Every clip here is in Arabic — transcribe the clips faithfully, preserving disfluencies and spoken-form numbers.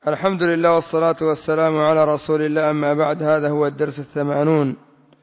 الحمد لله والصلاة والسلام على رسول الله، أما بعد. هذا هو الدرس الثمانون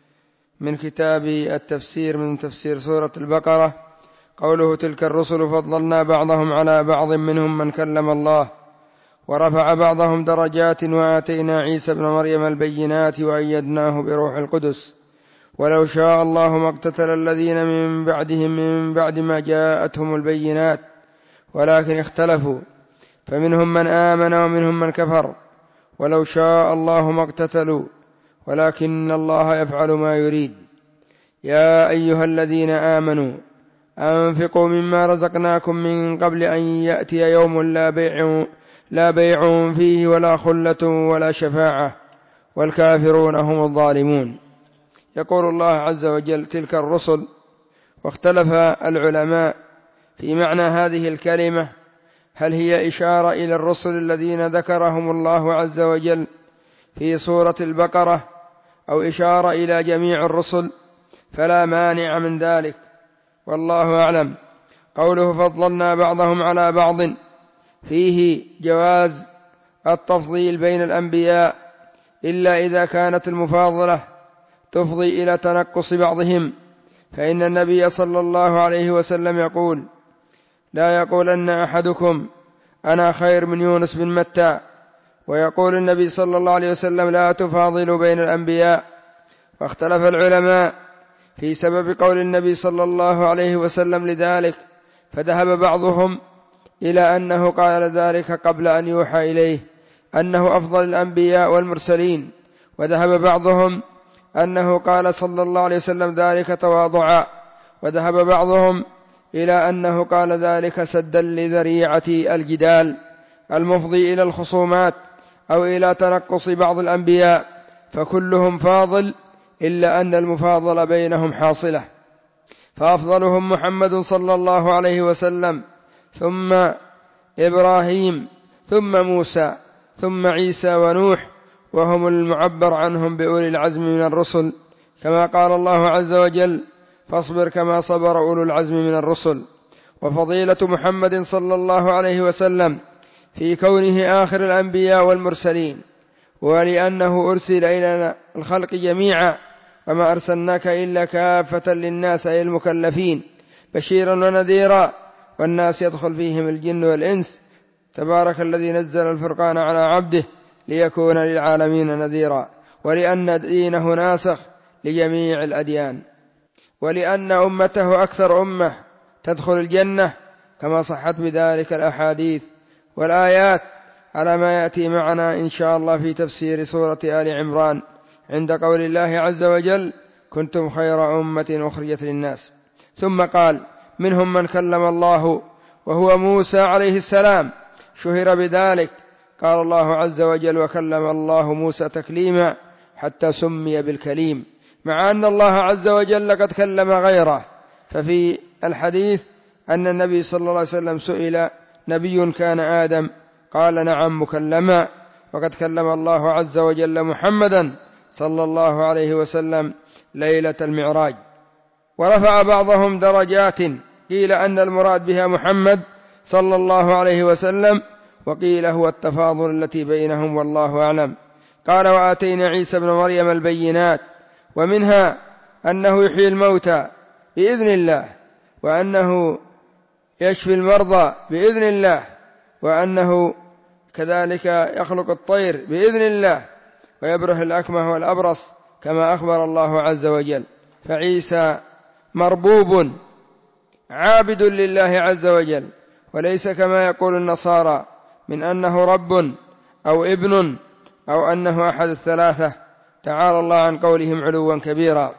من كتاب التفسير من تفسير سورة البقرة. قوله: تلك الرسل فضلنا بعضهم على بعض منهم من كلم الله ورفع بعضهم درجات وآتينا عيسى ابن مريم البينات وأيدناه بروح القدس ولو شاء الله ما اقتتل الذين من بعدهم من بعد ما جاءتهم البينات ولكن اختلفوا فمنهم من آمن ومنهم من كفر ولو شاء الله ما اقتتلوا ولكن الله يفعل ما يريد. يا أيها الذين آمنوا أنفقوا مما رزقناكم من قبل أن يأتي يوم لا بيع, لا بيع فيه ولا خلة ولا شفاعة والكافرون هم الظالمون. يقول الله عز وجل: تلك الرسل. واختلف العلماء في معنى هذه الكلمة، هل هي إشارة إلى الرسل الذين ذكرهم الله عز وجل في سورة البقرة أو إشارة إلى جميع الرسل، فلا مانع من ذلك، والله أعلم. قوله: فضلنا بعضهم على بعض، فيه جواز التفضيل بين الأنبياء إلا إذا كانت المفاضلة تفضي إلى تنقص بعضهم، فإن النبي صلى الله عليه وسلم يقول: لا يقولن أحدكم أنا خير من يونس بن متى. ويقول النبي صلى الله عليه وسلم: لا تفاضلوا بين الأنبياء. واختلف العلماء في سبب قول النبي صلى الله عليه وسلم لذلك، فذهب بعضهم إلى أنه قال ذلك قبل أن يوحى إليه أنه أفضل الأنبياء والمرسلين، وذهب بعضهم أنه قال صلى الله عليه وسلم ذلك تواضعا، وذهب بعضهم إلى أنه قال ذلك سدا لذريعة الجدال المفضي إلى الخصومات أو إلى تنقص بعض الأنبياء، فكلهم فاضل إلا أن المفاضلة بينهم حاصلة، فأفضلهم محمد صلى الله عليه وسلم، ثم إبراهيم، ثم موسى، ثم عيسى ونوح، وهم المعبر عنهم بأولي العزم من الرسل، كما قال الله عز وجل: فاصبر كما صبر أولو العزم من الرسل. وفضيلة محمد صلى الله عليه وسلم في كونه آخر الأنبياء والمرسلين، ولأنه أرسل إلى الخلق جميعا، وما أرسلناك إلا كافة للناس أي المكلفين بشيرا ونذيرا، والناس يدخل فيهم الجن والإنس. تبارك الذي نزل الفرقان على عبده ليكون للعالمين نذيرا، ولأن دينه ناسخ لجميع الأديان، ولأن أمته أكثر أمة تدخل الجنة، كما صحت بذلك الأحاديث والآيات، على ما يأتي معنا إن شاء الله في تفسير سورة آل عمران عند قول الله عز وجل: كنتم خير أمة أخرجت للناس. ثم قال: منهم من كلم الله، وهو موسى عليه السلام، شهر بذلك. قال الله عز وجل: وكلم الله موسى تكليما، حتى سمي بالكليم، مع أن الله عز وجل قد كلم غيره. ففي الحديث أن النبي صلى الله عليه وسلم سئل: نبي كان آدم؟ قال: نعم مكلما. وقد كلم الله عز وجل محمدا صلى الله عليه وسلم ليلة المعراج. ورفع بعضهم درجات، قيل أن المراد بها محمد صلى الله عليه وسلم، وقيل هو التفاضل التي بينهم، والله أعلم. قال: وآتينا عيسى ابن مريم البينات، ومنها أنه يحيي الموتى بإذن الله، وأنه يشفي المرضى بإذن الله، وأنه كذلك يخلق الطير بإذن الله، ويبره الأكمه والأبرص كما أخبر الله عز وجل. فعيسى مربوب عابد لله عز وجل، وليس كما يقول النصارى من أنه رب أو ابن أو أنه أحد الثلاثة، تعالى الله عن قولهم علوا كبيرا.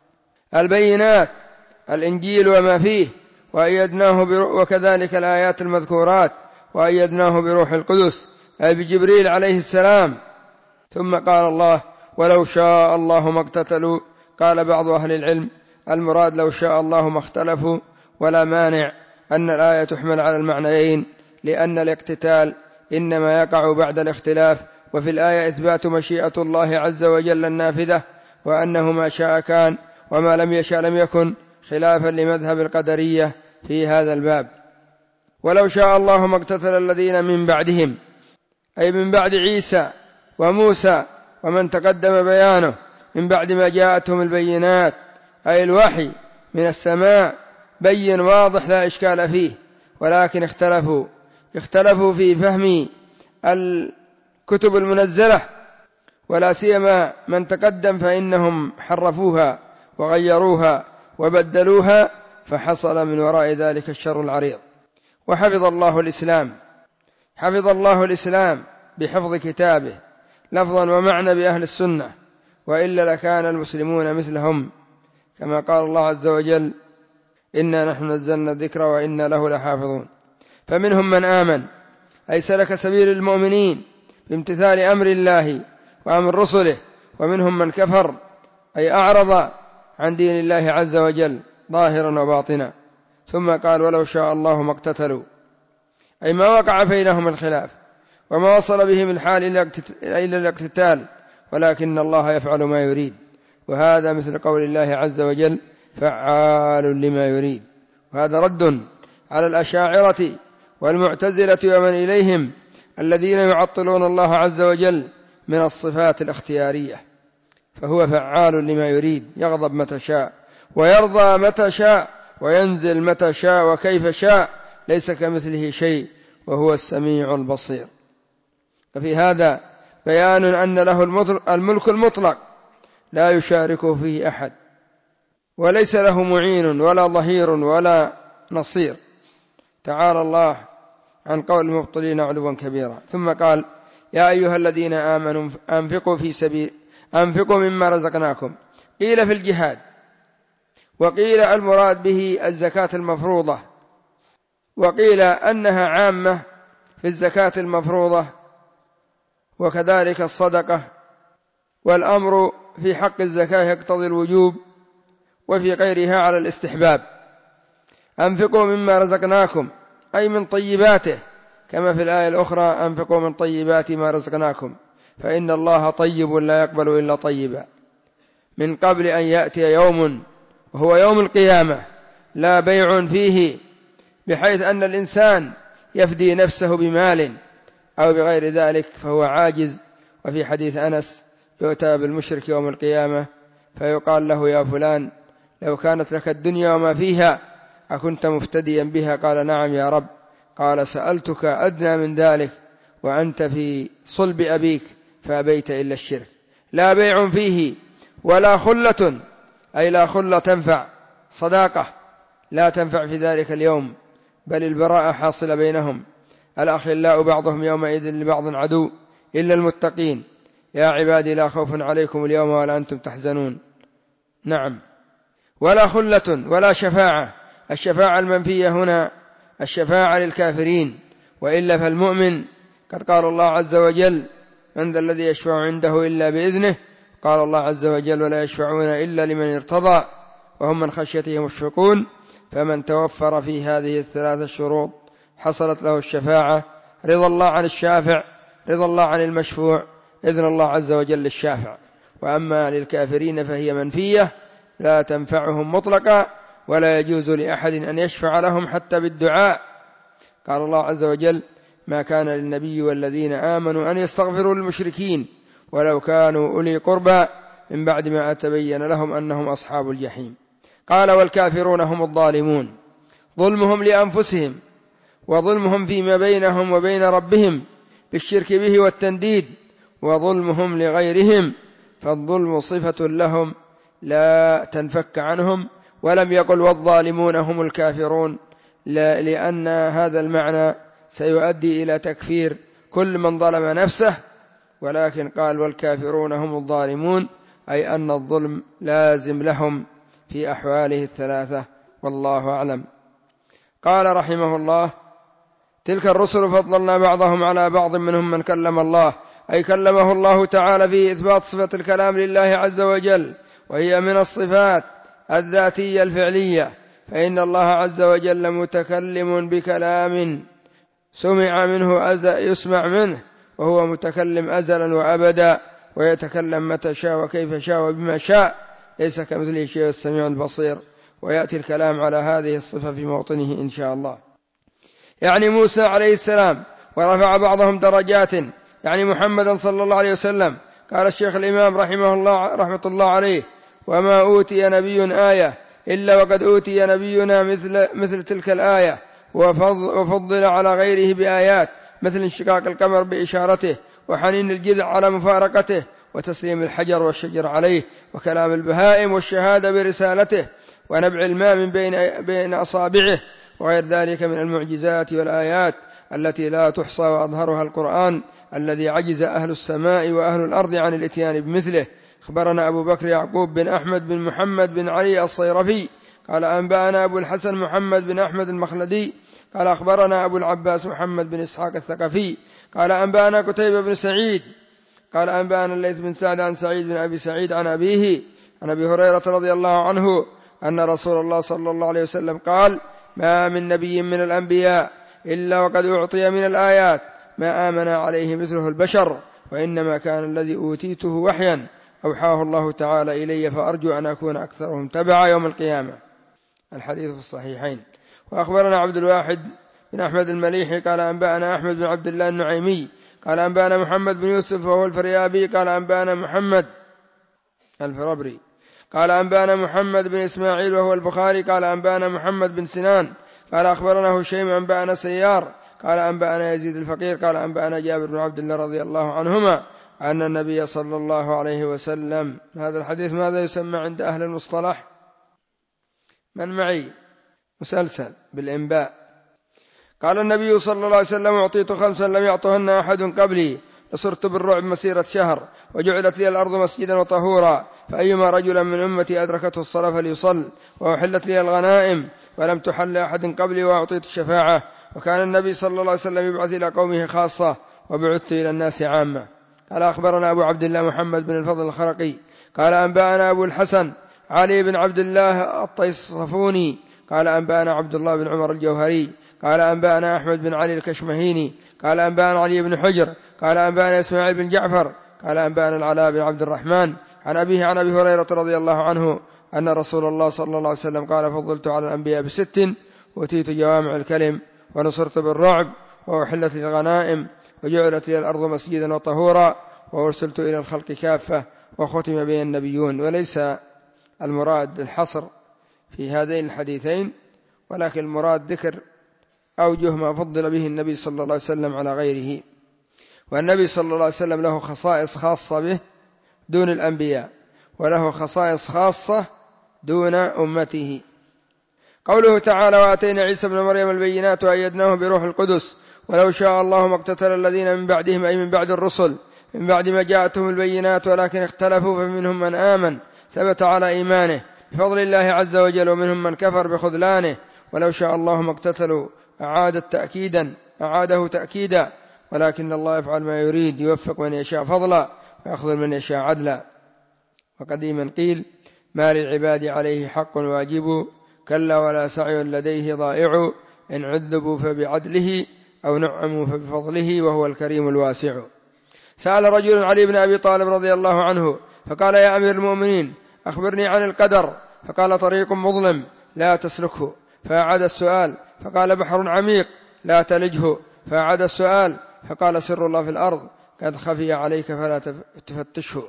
البينات الإنجيل وما فيه، وأيدناه برو... وكذلك الآيات المذكورات، وأيدناه بروح القدس أي بجبريل عليه السلام. ثم قال الله: ولو شاء الله ما اقتتلوا. قال بعض أهل العلم: المراد لو شاء الله ما اختلفوا، ولا مانع أن الآية تحمل على المعنيين، لأن الاقتتال إنما يقع بعد الاختلاف، وفي الآية إثبات مشيئة الله عز وجل النافذة، وأنه ما شاء كان وما لم يشاء لم يكن، خلافا لمذهب القدرية في هذا الباب. ولو شاء الله ما اقتتل الذين من بعدهم، أي من بعد عيسى وموسى ومن تقدم بيانه من بعد ما جاءتهم البينات، أي الوحي من السماء بين واضح لا إشكال فيه، ولكن اختلفوا اختلفوا في فهم الكتب المنزلة، ولا سيما من تقدم فإنهم حرفوها وغيروها وبدلوها، فحصل من وراء ذلك الشر العريض. وحفظ الله الإسلام حفظ الله الإسلام بحفظ كتابه لفظا ومعنى بأهل السنة، وإلا لكان المسلمون مثلهم، كما قال الله عز وجل: إنا نحن نزلنا الذكر وإنا له لحافظون. فمنهم من آمن، أي سلك سبيل المؤمنين بامتثال أمر الله وأمر رسله، ومنهم من كفر، أي أعرض عن دين الله عز وجل ظاهرا وباطنا. ثم قال: ولو شاء الله ما اقتتلوا، أي ما وقع بينهم الخلاف وما وصل بهم الحال إلى الاقتتال، ولكن الله يفعل ما يريد. وهذا مثل قول الله عز وجل: فعال لما يريد. وهذا رد على الأشاعرة والمعتزلة ومن إليهم الذين يعطلون الله عز وجل من الصفات الاختيارية، فهو فعال لما يريد، يغضب متى شاء ويرضى متى شاء وينزل متى شاء وكيف شاء، ليس كمثله شيء وهو السميع البصير. ففي هذا بيان أن له الملك المطلق لا يشاركه فيه أحد، وليس له معين ولا ظهير ولا نصير، تعالى الله عن قول المبطلين علوا كبيرا. ثم قال: يا أيها الذين آمنوا أنفقوا في سبيل أنفقوا مما رزقناكم. قيل في الجهاد، وقيل المراد به الزكاة المفروضة، وقيل أنها عامة في الزكاة المفروضة وكذلك الصدقة، والأمر في حق الزكاة يقتضي الوجوب، وفي غيرها على الاستحباب. أنفقوا مما رزقناكم أي من طيباته، كما في الآية الأخرى: أنفقوا من طيبات ما رزقناكم فإن الله طيب لا يقبل إلا طيبا، من قبل أن يأتي يوم وهو يوم القيامة لا بيع فيه، بحيث أن الإنسان يفدي نفسه بمال أو بغير ذلك فهو عاجز. وفي حديث أنس: يؤتى بالمشرك يوم القيامة فيقال له: يا فلان، لو كانت لك الدنيا وما فيها أكنت مفتديا بها؟ قال: نعم يا رب. قال: سألتك أدنى من ذلك وأنت في صلب أبيك فأبيت إلا الشرك. لا بيع فيه ولا خلة، أي لا خلة تنفع، صداقة لا تنفع في ذلك اليوم، بل البراءة حاصلة بينهم. الأخلاء بعضهم يومئذ لبعض عدو إلا المتقين. يا عبادي لا خوف عليكم اليوم ولا أنتم تحزنون. نعم. ولا خلة ولا شفاعة. الشفاعة المنفية هنا الشفاعة للكافرين، وإلا فالمؤمن قد قال الله عز وجل: من ذا الذي يشفع عنده إلا بإذنه. قال الله عز وجل: ولا يشفعون إلا لمن ارتضى وهم من خشيته مشفقون. فمن توفر في هذه الثلاثة الشروط حصلت له الشفاعة: رضا الله عن الشافع، رضا الله عن المشفوع، إذن الله عز وجل للشافع. وأما للكافرين فهي منفية لا تنفعهم مطلقا، ولا يجوز لأحد أن يشفع لهم حتى بالدعاء. قال الله عز وجل: ما كان للنبي والذين آمنوا أن يستغفروا للمشركين ولو كانوا أولي قربى من بعد ما أتبين لهم أنهم أصحاب الجحيم. قال: والكافرون هم الظالمون، ظلمهم لأنفسهم وظلمهم فيما بينهم وبين ربهم بالشرك به والتنديد، وظلمهم لغيرهم، فالظلم صفة لهم لا تنفك عنهم. ولم يقل والظالمون هم الكافرون، لأن هذا المعنى سيؤدي إلى تكفير كل من ظلم نفسه، ولكن قال والكافرون هم الظالمون، أي أن الظلم لازم لهم في أحواله الثلاثة، والله أعلم. قال رحمه الله: تلك الرسل فضلنا بعضهم على بعض منهم من كلم الله، أي كلمه الله تعالى في إثبات صفة الكلام لله عز وجل، وهي من الصفات الذاتية الفعلية، فإن الله عز وجل متكلم بكلام سمع منه أزل يسمع منه، وهو متكلم أزلا وأبدا، ويتكلم متى شاء وكيف شاء وبما شاء، ليس كمثله شيء، السميع البصير. ويأتي الكلام على هذه الصفة في موطنه إن شاء الله. يعني موسى عليه السلام ورفع بعضهم درجات يعني محمدا صلى الله عليه وسلم. قال الشيخ الإمام رحمه الله رحمة الله عليه: وما أوتي نبي آية إلا وقد أوتي نبينا مثل, مثل تلك الآية، وفضل على غيره بآيات مثل انشقاق القمر بإشارته، وحنين الجذع على مفارقته، وتسليم الحجر والشجر عليه، وكلام البهائم والشهادة برسالته، ونبع الماء من بين, بين أصابعه، وغير ذلك من المعجزات والآيات التي لا تحصى، وأظهرها القرآن الذي عجز أهل السماء وأهل الأرض عن الإتيان بمثله. أخبرنا أبو بكر يعقوب بن أحمد بن محمد بن علي الصيرفي قال أنبأنا أبو الحسن محمد بن أحمد المخلدي قال أخبرنا أبو العباس محمد بن إسحاق الثقفي قال أنبأنا قتيبة بن سعيد قال أنبأنا الليث بن سعد عن سعيد بن أبي سعيد عن أبيه عن أبي هريرة رضي الله عنه أن رسول الله صلى الله عليه وسلم قال: ما من نبي من الأنبياء إلا وقد أعطي من الآيات ما آمن عليه مثله البشر، وإنما كان الذي أوتيته وحيا أوحاه الله تعالى إلي، فأرجو أن أكون أكثرهم تبعا يوم القيامة. الحديث في الصحيحين. وأخبرنا عبد الواحد بن أحمد المليحي قال أنبأنا أحمد بن عبد الله النعيمي قال أنبأنا محمد بن يوسف وهو الفريابي قال أنبأنا محمد الفربري قال أنبأنا محمد بن إسماعيل وهو البخاري قال أنبأنا محمد بن سنان قال أخبرنا هشيم أنبأنا سيار قال أنبأنا يزيد الفقير قال أنبأنا جابر بن عبد الله رضي الله عنهما أن النبي صلى الله عليه وسلم. هذا الحديث ماذا يسمى عند أهل المصطلح؟ من معي؟ مسلسل بالإنباء. قال النبي صلى الله عليه وسلم: أعطيت خمسا لم يعطهن أحد قبلي، لصرت بالرعب مسيرة شهر، وجعلت لي الأرض مسجدا وطهورا، فأيما رجل من أمتي أدركته الصلاة فليصل، وأحلت لي الغنائم ولم تحل أحد قبلي، وأعطيت الشفاعة. وكان النبي صلى الله عليه وسلم يبعث إلى قومه خاصة، وبعثت إلى الناس عامة. قال أخبرنا أبو عبد الله محمد بن الفضل الخرقي قال أنبأنا أبو الحسن علي بن عبد الله الطيصفوني قال أنبأنا عبد الله بن عمر الجوهري قال أنبأنا أحمد بن علي الكشمهيني قال أنبأنا علي بن حجر قال أنبأنا إسماعيل بن جعفر قال أنبأنا العلاء بن عبد الرحمن عن أبيه عن أبي هريرة رضي الله عنه أن رسول الله صلى الله عليه وسلم قال: فضلت على الأنبياء بست، وأتيت جوامع الكلم، ونصرت بالرعب، وأحلت لي الغنائم، وجعلت لي الأرض مسجدا وطهورا، وأرسلت إلى الخلق كافة، وختم بي النبيون. وليس المراد الحصر في هذين الحديثين، ولكن المراد ذكر أوجه ما فضل به النبي صلى الله عليه وسلم على غيره. والنبي صلى الله عليه وسلم له خصائص خاصة به دون الأنبياء، وله خصائص خاصة دون أمته. قوله تعالى: وآتينا عيسى ابن مريم البينات وأيدناه بروح القدس، ولو شاء الله ما اقتتل الذين من بعدهم، أي من بعد الرسل، من بعد ما جاءتهم البينات، ولكن اختلفوا فمنهم من آمن ثبت على إيمانه بفضل الله عز وجل، ومنهم من كفر بخذلانه. ولو شاء الله ما اقتتلوا أعاد تأكيدا أعاده تأكيدا، ولكن الله يفعل ما يريد، يوفق من يشاء فضلا ويخذل من يشاء عدلا. وقديما قيل: ما للعباد عليه حق واجب، كلا ولا سعي لديه ضائع، إن عذبوا فبعدله أو نعموا فبفضله، وهو الكريم الواسع. سأل رجل علي بن أبي طالب رضي الله عنه فقال: يا أمير المؤمنين، أخبرني عن القدر. فقال: طريق مظلم لا تسلكه. فأعاد السؤال فقال: بحر عميق لا تلجه. فأعاد السؤال فقال: سر الله في الأرض قد خفي عليك فلا تفتشه.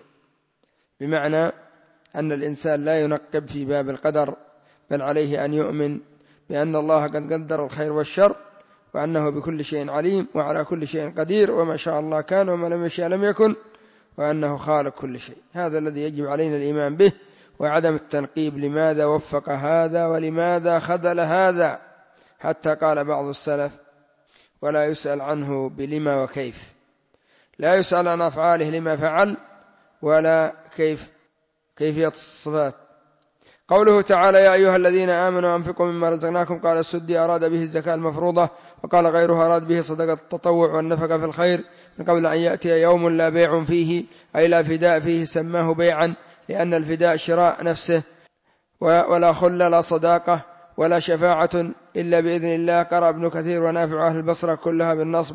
بمعنى أن الإنسان لا ينقب في باب القدر، بل عليه أن يؤمن بأن الله قد قدر الخير والشر، وأنه بكل شيء عليم وعلى كل شيء قدير، وما شاء الله كان وما لم يشاء لم يكن، وأنه خالق كل شيء. هذا الذي يجب علينا الإيمان به، وعدم التنقيب لماذا وفق هذا ولماذا خذل هذا، حتى قال بعض السلف: ولا يسأل عنه بلما وكيف. لا يسأل عن أفعاله لما فعل، ولا كيف كيفية الصفات. قوله تعالى: يا أيها الذين آمنوا أنفقوا مما رزقناكم، قال السدي: أراد به الزكاة المفروضة، وقال غيره: أراد به صدقة التطوع والنفقة في الخير، من قبل أن يأتي يوم لا بيع فيه، أي لا فداء فيه، سماه بيعا، لأن الفداء شراء نفسه، ولا خل لا صداقة ولا شفاعة إلا بإذن الله. قرأ ابن كثير ونافع أهل البصرة كلها بالنصب.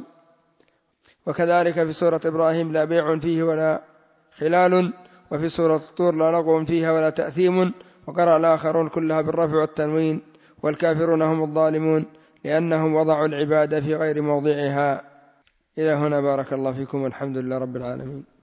وكذلك في سورة إبراهيم: لا بيع فيه ولا خلال. وفي سورة الطور: لا لغو فيها ولا تأثيم. وقرأ الآخرون كلها بالرفع والتنوين. والكافرون هم الظالمون، لأنهم وضعوا العبادة في غير موضعها. إلى هنا بارك الله فيكم والحمد لله رب العالمين.